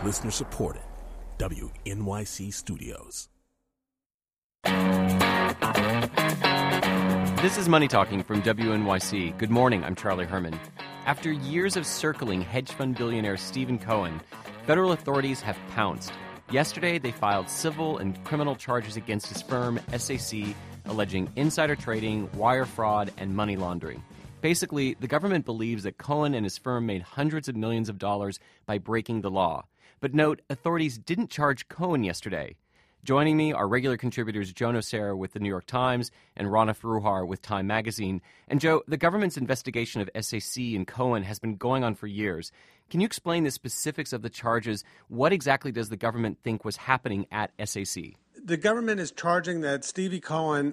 Listener supported. WNYC Studios. This is Money Talking from WNYC. Good morning, I'm Charlie Herman. After years of circling hedge fund billionaire Stephen Cohen, federal authorities have pounced. Yesterday, they filed civil and criminal charges against his firm, SAC, alleging insider trading, wire fraud, and money laundering. Basically, the government believes that Cohen and his firm made hundreds of millions of dollars by breaking the law. But note, authorities didn't charge Cohen yesterday. Joining me are regular contributors Joe Nocera with the New York Times and Rana Foroohar with Time Magazine. And Joe, the government's investigation of SAC and Cohen has been going on for years. Can you explain the specifics of the charges? What exactly does the government think was happening at SAC? The government is charging that Stevie Cohen,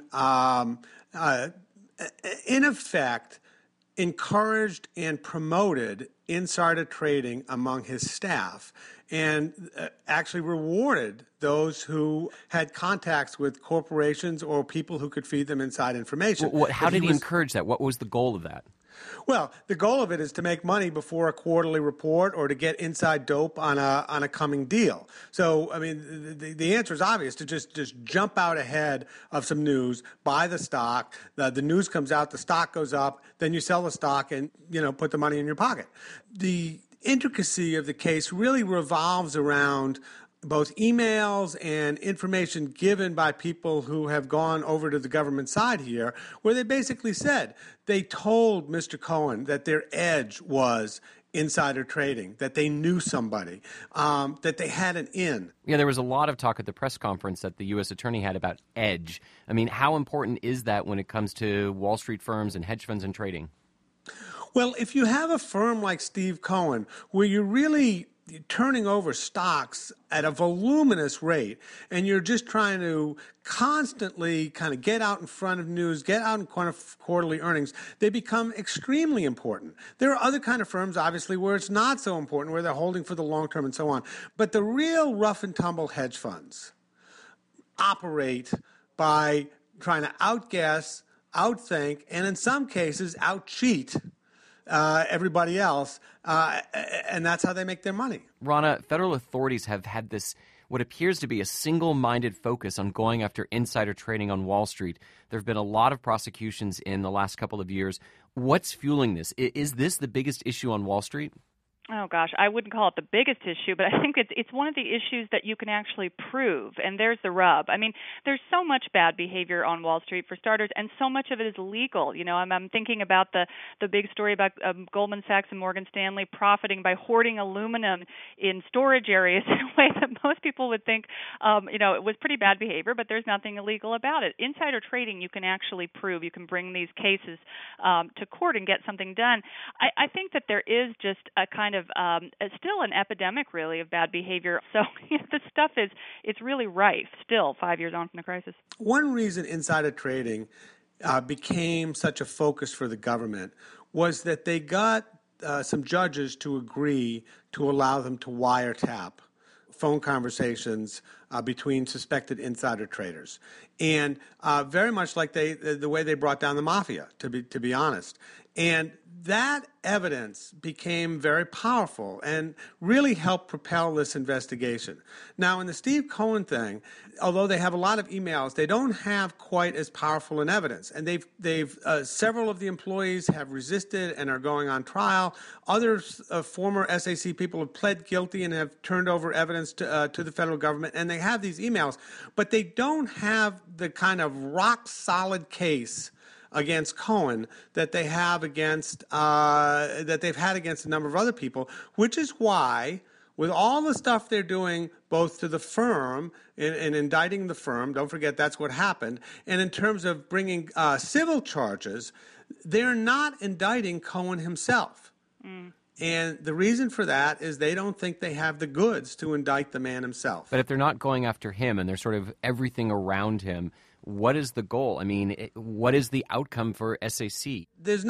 in effect, encouraged and promoted insider trading among his staff and actually rewarded those who had contacts with corporations or people who could feed them inside information. How did he encourage that? What was the goal of that? Well, the goal of it is to make money before a quarterly report or to get inside dope on a coming deal. So, I mean, the answer is obvious: to just jump out ahead of some news, buy the stock. The news comes out, the stock goes up, then you sell the stock and put the money in your pocket. The intricacy of the case really revolves around both emails and information given by people who have gone over to the government side here, where they basically said they told Mr. Cohen that their edge was insider trading, that they knew somebody, that they had an in. Yeah, there was a lot of talk at the press conference that the U.S. attorney had about edge. I mean, how important is that when it comes to Wall Street firms and hedge funds and trading? Well, if you have a firm like Steve Cohen, where you're really turning over stocks at a voluminous rate, and you're just trying to constantly kind of get out in front of news, get out in front of quarterly earnings, they become extremely important. There are other kind of firms, obviously, where it's not so important, where they're holding for the long term and so on. But the real rough and tumble hedge funds operate by trying to outguess, outthink, and in some cases, out-cheat everybody else, and that's how they make their money. Rana, federal authorities have had this, what appears to be a single-minded focus on going after insider trading on Wall Street. There have been a lot of prosecutions in the last couple of years. What's fueling this? Is this the biggest issue on Wall Street? Oh, gosh, I wouldn't call it the biggest issue, but I think it's one of the issues that you can actually prove, and there's the rub. I mean, there's so much bad behavior on Wall Street, for starters, and so much of it is legal. I'm thinking about the big story about Goldman Sachs and Morgan Stanley profiting by hoarding aluminum in storage areas in a way that most people would think, it was pretty bad behavior, but there's nothing illegal about it. Insider trading, you can actually prove. You can bring these cases to court and get something done. I think that there is just a kind of still an epidemic, really, of bad behavior. So this stuff it's really rife still 5 years on from the crisis. One reason insider trading became such a focus for the government was that they got some judges to agree to allow them to wiretap phone conversations between suspected insider traders, and very much like the way they brought down the mafia, to be honest. And that evidence became very powerful and really helped propel this investigation. Now, in the Steve Cohen thing, although they have a lot of emails, they don't have quite as powerful an evidence. And they've several of the employees have resisted and are going on trial. Other former SAC people have pled guilty and have turned over evidence to the federal government. And they have these emails, but they don't have the kind of rock-solid case against Cohen that they have against that they've had against a number of other people, which is why, with all the stuff they're doing, both to the firm and indicting the firm, don't forget that's what happened, and in terms of bringing civil charges, they're not indicting Cohen himself. And the reason for that is they don't think they have the goods to indict the man himself. But if they're not going after him and they're sort of everything around him, what is the goal? I mean, what is the outcome for SAC? There's no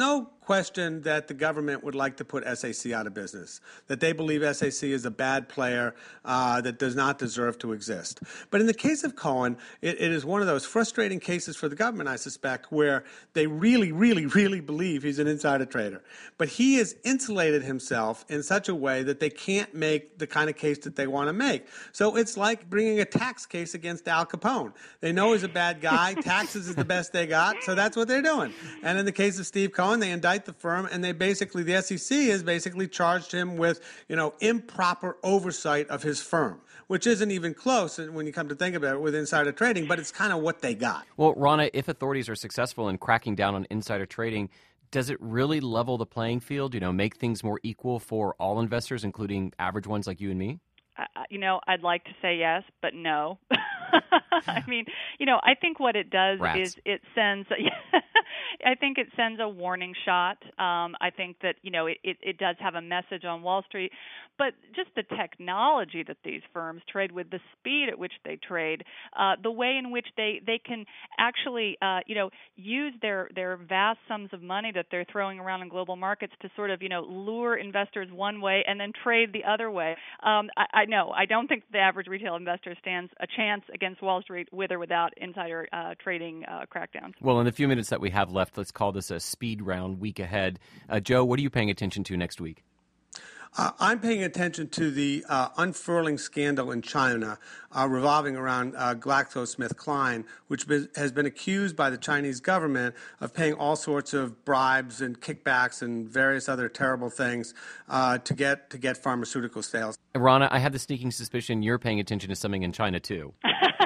question that the government would like to put SAC out of business, that they believe SAC is a bad player that does not deserve to exist. But in the case of Cohen, it is one of those frustrating cases for the government, I suspect, where they really, really, really believe he's an insider trader. But he has insulated himself in such a way that they can't make the kind of case that they want to make. So it's like bringing a tax case against Al Capone. They know he's a bad guy. Taxes is the best they got, so that's what they're doing. And in the case of Steve Cohen, they indict the firm, and the SEC has basically charged him with, improper oversight of his firm, which isn't even close when you come to think about it with insider trading, but it's kind of what they got. Well, Rana, if authorities are successful in cracking down on insider trading, does it really level the playing field, make things more equal for all investors, including average ones like you and me? I'd like to say yes, but no. I mean, I think what it does is it sends I think it sends a warning shot. I think that, it does have a message on Wall Street, but just the technology that these firms trade with, the speed at which they trade, the way in which they can actually, use their vast sums of money that they're throwing around in global markets to sort of, lure investors one way and then trade the other way. I don't think the average retail investor stands a chance against Wall Street with or without insider trading crackdowns. Well, in the few minutes that we have left, let's call this a speed round week ahead. Joe, what are you paying attention to next week? I'm paying attention to the unfurling scandal in China revolving around GlaxoSmithKline, which has been accused by the Chinese government of paying all sorts of bribes and kickbacks and various other terrible things to get pharmaceutical sales. Rana, I have the sneaking suspicion you're paying attention to something in China, too.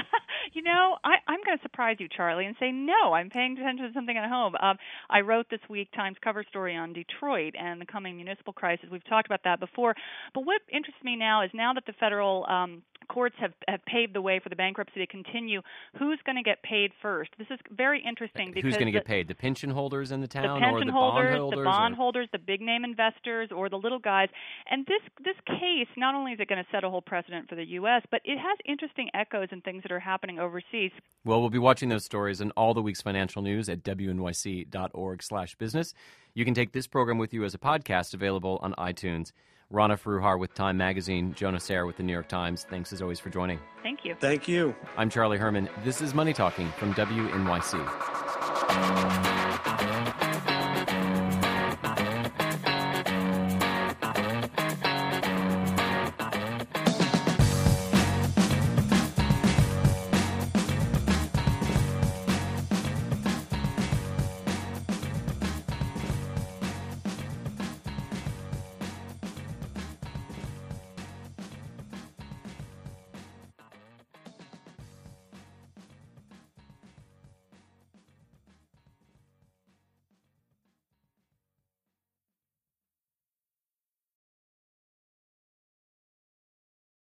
I'm going to surprise you, Charlie, and say no, I'm paying attention to something at home. I wrote this week Times cover story on Detroit and the coming municipal crisis. We've talked about that before. But what interests me now is now that the federal courts have paved the way for the bankruptcy to continue, who's going to get paid first? This is very interesting because who's going to get paid? The pension holders in the town, or the bond holders, holders, the big name investors, or the little guys. And this case, not only is it going to set a whole precedent for the U.S., but it has interesting echoes and things that are happening overseas. Well, we'll be watching those stories and all the week's financial news at wnyc.org/business. You can take this program with you as a podcast available on iTunes. Rana Foroohar with Time Magazine, Jonah Sayre with the New York Times. Thanks as always for joining. Thank you. Thank you. I'm Charlie Herman. This is Money Talking from WNYC.